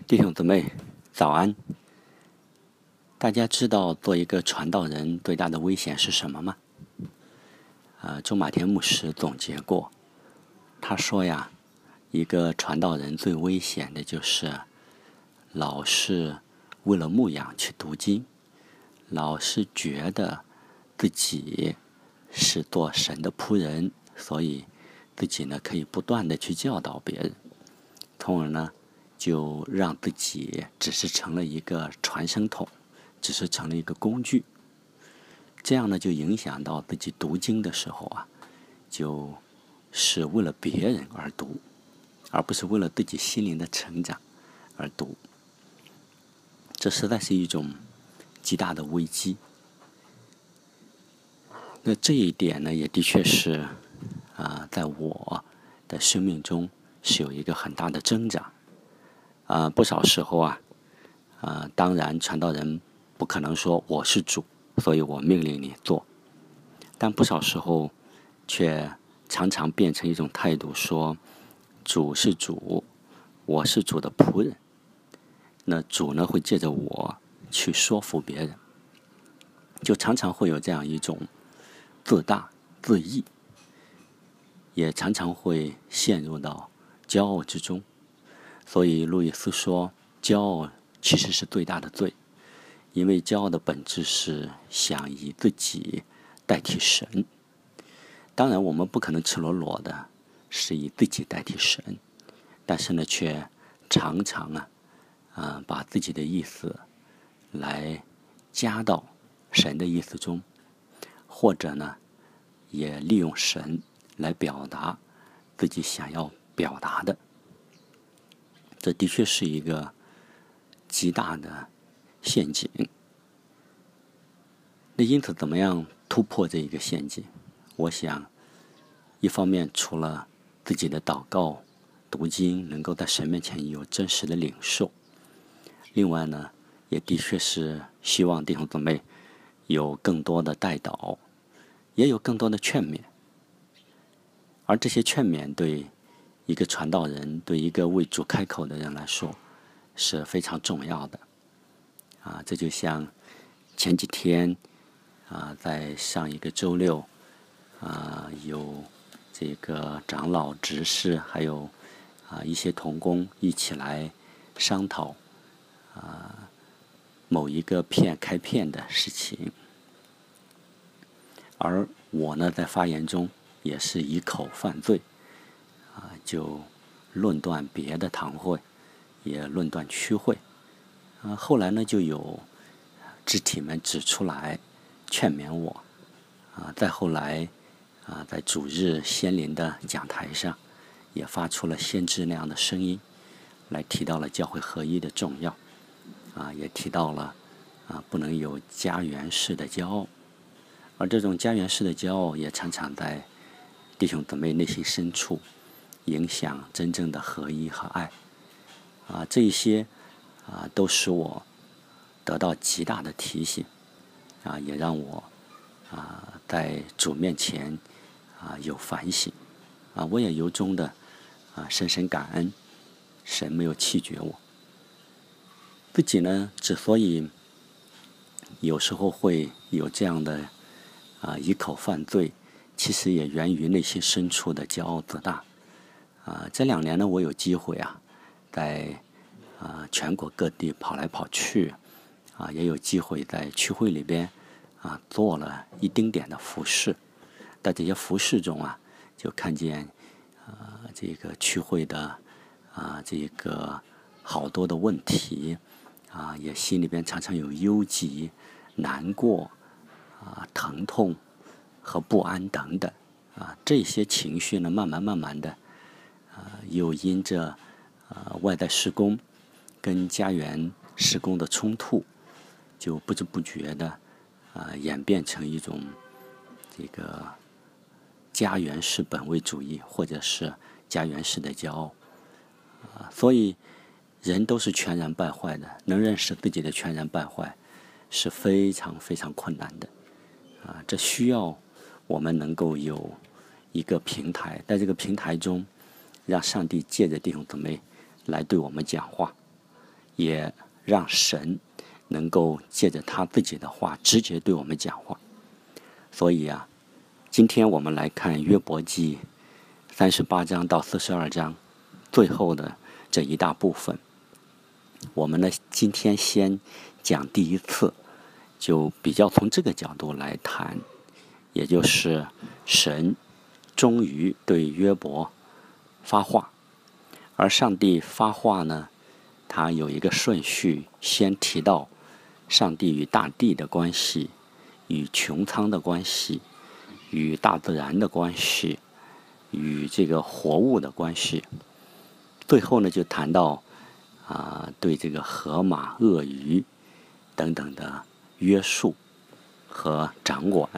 弟兄姊妹，早安！大家知道做一个传道人最大的危险是什么吗？周马田牧师总结过，他说呀，一个传道人最危险的就是老是为了牧养去读经，老是觉得自己是做神的仆人，所以自己呢可以不断的去教导别人，从而呢就让自己只是成了一个传声筒，只是成了一个工具。这样呢就影响到自己读经的时候啊，就是为了别人而读，而不是为了自己心灵的成长而读。这实在是一种极大的危机。那这一点呢，也的确是在我的生命中是有一个很大的挣扎。不少时候当然传道人不可能说我是主，所以我命令你做，但不少时候却常常变成一种态度，说主是主，我是主的仆人。那主呢会借着我去说服别人，就常常会有这样一种自大自义，也常常会陷入到骄傲之中。所以路易斯说，骄傲其实是最大的罪，因为骄傲的本质是想以自己代替神。当然我们不可能赤裸裸的是以自己代替神，但是呢却常常把自己的意思来加到神的意思中，或者呢也利用神来表达自己想要表达的。这的确是一个极大的陷阱。那因此怎么样突破这一个陷阱？我想一方面除了自己的祷告读经能够在神面前有真实的领受，另外呢也的确是希望弟兄姊妹有更多的代祷，也有更多的劝勉。而这些劝勉对一个传道人，对一个为主开口的人来说是非常重要的。这就像前几天在上一个周六有这个长老执事还有一些同工一起来商讨某一个开片的事情，而我呢在发言中也是以口犯罪，就论断别的堂会，也论断区会。后来呢就有肢体们指出来劝勉我。再后来在主日先灵的讲台上也发出了先知那样的声音，来提到了教会合一的重要，也提到了不能有家园式的骄傲。而这种家园式的骄傲也常常在弟兄姊妹内心深处影响真正的合一和爱。这一些都使我得到极大的提醒，也让我在主面前有反省。我也由衷的深深感恩神没有弃绝我。自己呢之所以有时候会有这样的以口犯罪，其实也源于内心深处的骄傲自大。这2年呢我有机会在全国各地跑来跑去，也有机会在区会里边做了一丁点的服事。在这些服事中就看见这个区会的这个好多的问题，也心里边常常有忧急、难过、疼痛和不安等等。这些情绪呢慢慢的又因着外在施工跟家园施工的冲突，就不知不觉的演变成一种这个家园式本位主义，或者是家园式的骄傲。所以人都是全然败坏的，能认识自己的全然败坏是非常非常困难的。这需要我们能够有一个平台，在这个平台中让上帝借着弟兄姊妹来对我们讲话， 也让神能够借着他自己的话直接对我们讲话。所以啊，今天我们来看约伯记38章到42章最后的这一大部分。我们呢，今天先讲第一次，就比较从这个角度来谈，也就是神终于对约伯发话。而上帝发话呢，他有一个顺序，先提到上帝与大地的关系，与穹苍的关系，与大自然的关系，与这个活物的关系。最后呢，就谈到对这个河马、鳄鱼等等的约束和掌管。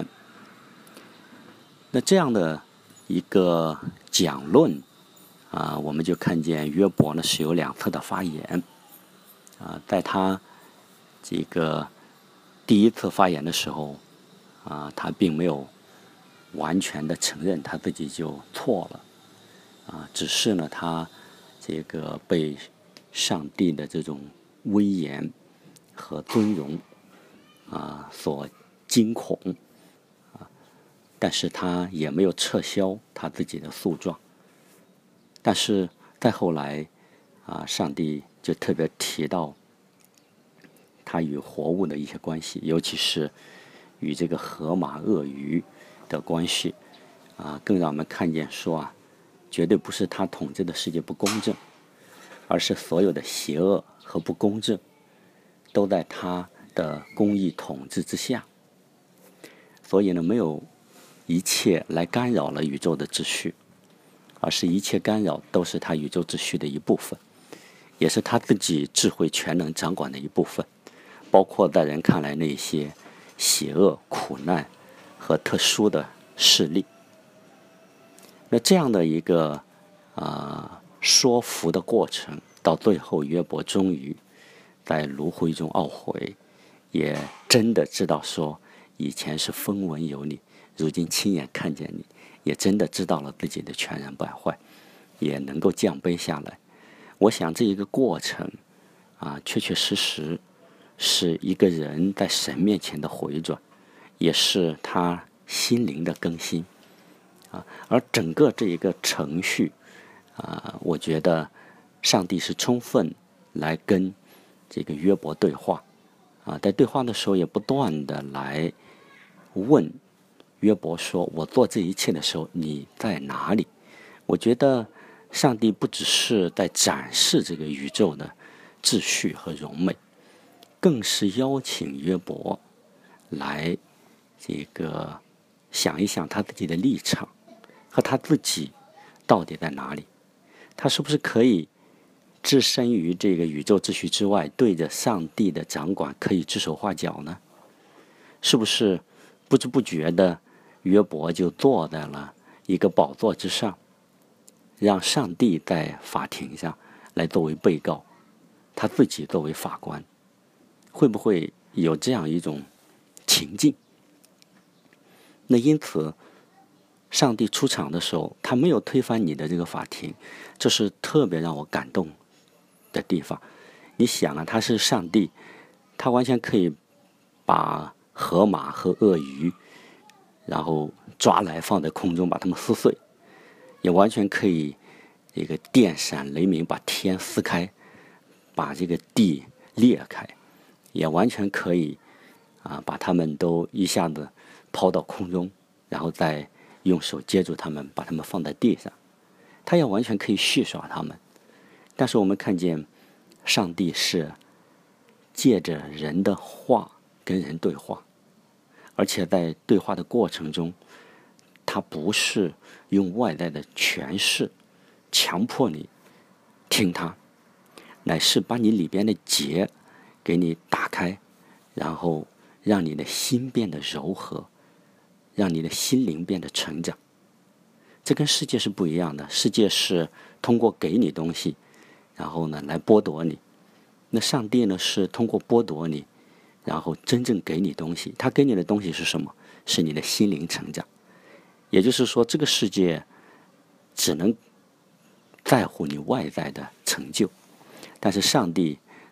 那这样的一个讲论我们就看见约伯呢是有2次的发言。在他这个第一次发言的时候他并没有完全的承认他自己就错了只是呢他这个被上帝的这种威严和尊荣所惊恐但是他也没有撤销他自己的诉状。但是再后来上帝就特别提到他与活物的一些关系，尤其是与这个河马、鳄鱼的关系更让我们看见说绝对不是他统治的世界不公正，而是所有的邪恶和不公正都在他的公义统治之下。所以呢，没有一切来干扰了宇宙的秩序，而是一切干扰都是他宇宙秩序的一部分，也是他自己智慧全能掌管的一部分，包括在人看来那些邪恶、苦难和特殊的势力。那这样的一个说服的过程，到最后约伯终于在炉灰中懊悔，也真的知道说以前是风闻有你，如今亲眼看见你，也真的知道了自己的全然败坏，也能够降卑下来。我想这一个过程确确实实是一个人在神面前的回转，也是他心灵的更新而整个这一个程序我觉得上帝是充分来跟这个约伯对话在对话的时候也不断的来问约伯说，我做这一切的时候你在哪里？我觉得上帝不只是在展示这个宇宙的秩序和荣美，更是邀请约伯来这个想一想他自己的立场和他自己到底在哪里。他是不是可以置身于这个宇宙秩序之外，对着上帝的掌管可以指手画脚呢？是不是不知不觉的约伯就坐在了一个宝座之上，让上帝在法庭上来作为被告，他自己作为法官？会不会有这样一种情境？那因此上帝出场的时候，他没有推翻你的这个法庭，这是特别让我感动的地方。你想他是上帝，他完全可以把河马和鳄鱼然后抓来放在空中把它们撕碎，也完全可以这个电闪雷鸣把天撕开，把这个地裂开，也完全可以把它们都一下子抛到空中，然后再用手接住它们，把它们放在地上。他也完全可以戏耍它们。但是我们看见上帝是借着人的话跟人对话，而且在对话的过程中，他不是用外在的诠释强迫你听他，乃是把你里边的结给你打开，然后让你的心变得柔和，让你的心灵变得成长。这跟世界是不一样的，世界是通过给你东西，然后呢来剥夺你。那上帝呢是通过剥夺你，然后真正给你东西。他给你的东西是什么？是你的心灵成长。也就是说，这个世界只能在乎你外在的成就，但是上帝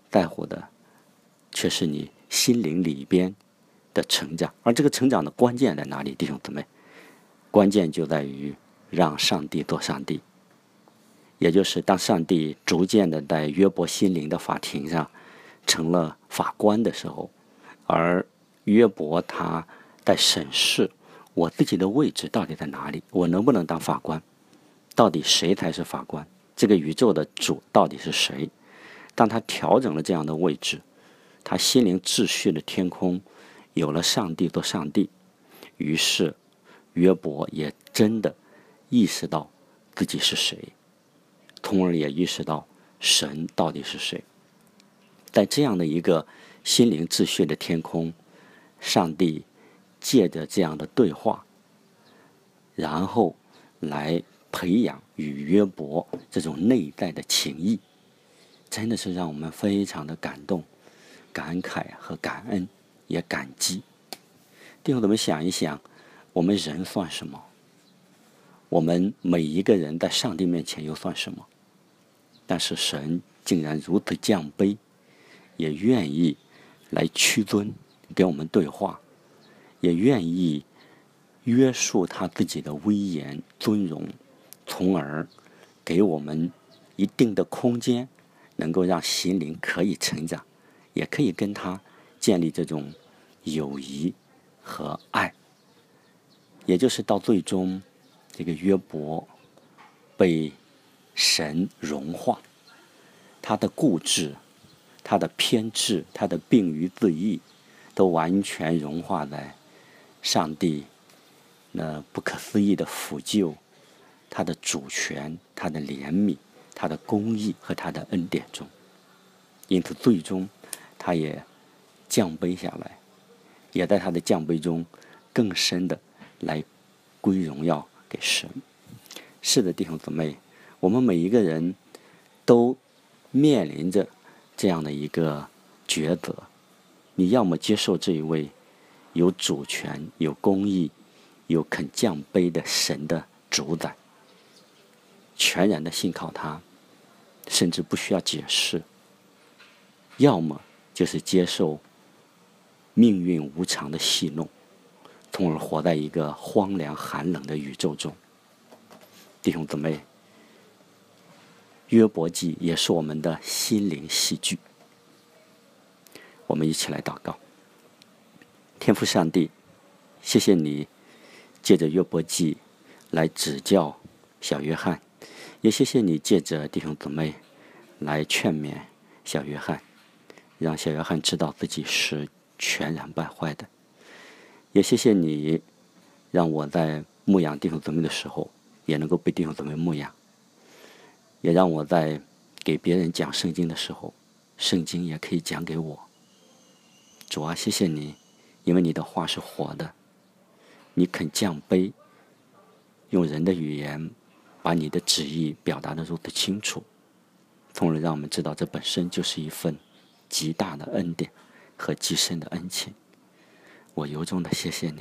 在乎的却是你心灵里边的成长。而这个成长的关键在哪里，弟兄姊妹？关键就在于让上帝做上帝，也就是当上帝逐渐的在约伯心灵的法庭上成了法官的时候，而约伯他在审视我自己的位置到底在哪里，我能不能当法官，到底谁才是法官，这个宇宙的主到底是谁。当他调整了这样的位置，他心灵秩序的天空有了上帝做上帝，于是约伯也真的意识到自己是谁，从而也意识到神到底是谁。在这样的一个心灵秩序的天空，上帝借着这样的对话，然后来培养与约伯这种内在的情谊，真的是让我们非常的感动、感慨和感恩，也感激。弟兄姊妹，想一想，我们人算什么？我们每一个人在上帝面前又算什么？但是神竟然如此降卑，也愿意来屈尊，跟我们对话，也愿意约束他自己的威严尊荣，从而给我们一定的空间，能够让心灵可以成长，也可以跟他建立这种友谊和爱。也就是到最终，这个约伯被神融化，他的固执、他的偏执、他的病于自义，都完全融化在上帝那不可思议的抚救、他的主权、他的怜悯、他的公义和他的恩典中。因此最终他也降卑下来，也在他的降卑中更深的来归荣耀给神。是的，弟兄姊妹，我们每一个人都面临着这样的一个抉择，你要么接受这一位有主权、有公义、有肯降卑的神的主宰，全然的信靠他，甚至不需要解释；要么就是接受命运无常的戏弄，从而活在一个荒凉寒冷的宇宙中。弟兄姊妹，约伯记也是我们的心灵戏剧。我们一起来祷告。天父上帝，谢谢你借着约伯记来指教小约翰，也谢谢你借着弟兄姊妹来劝勉小约翰，让小约翰知道自己是全然败坏的。也谢谢你让我在牧养弟兄姊妹的时候，也能够被弟兄姊妹牧养，也让我在给别人讲圣经的时候，圣经也可以讲给我。主啊，谢谢你，因为你的话是活的，你肯降卑，用人的语言把你的旨意表达得如此清楚，从而让我们知道这本身就是一份极大的恩典和极深的恩情。我由衷的谢谢你，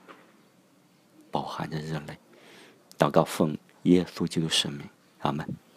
饱含着热泪，祷告奉耶稣基督圣名，阿们。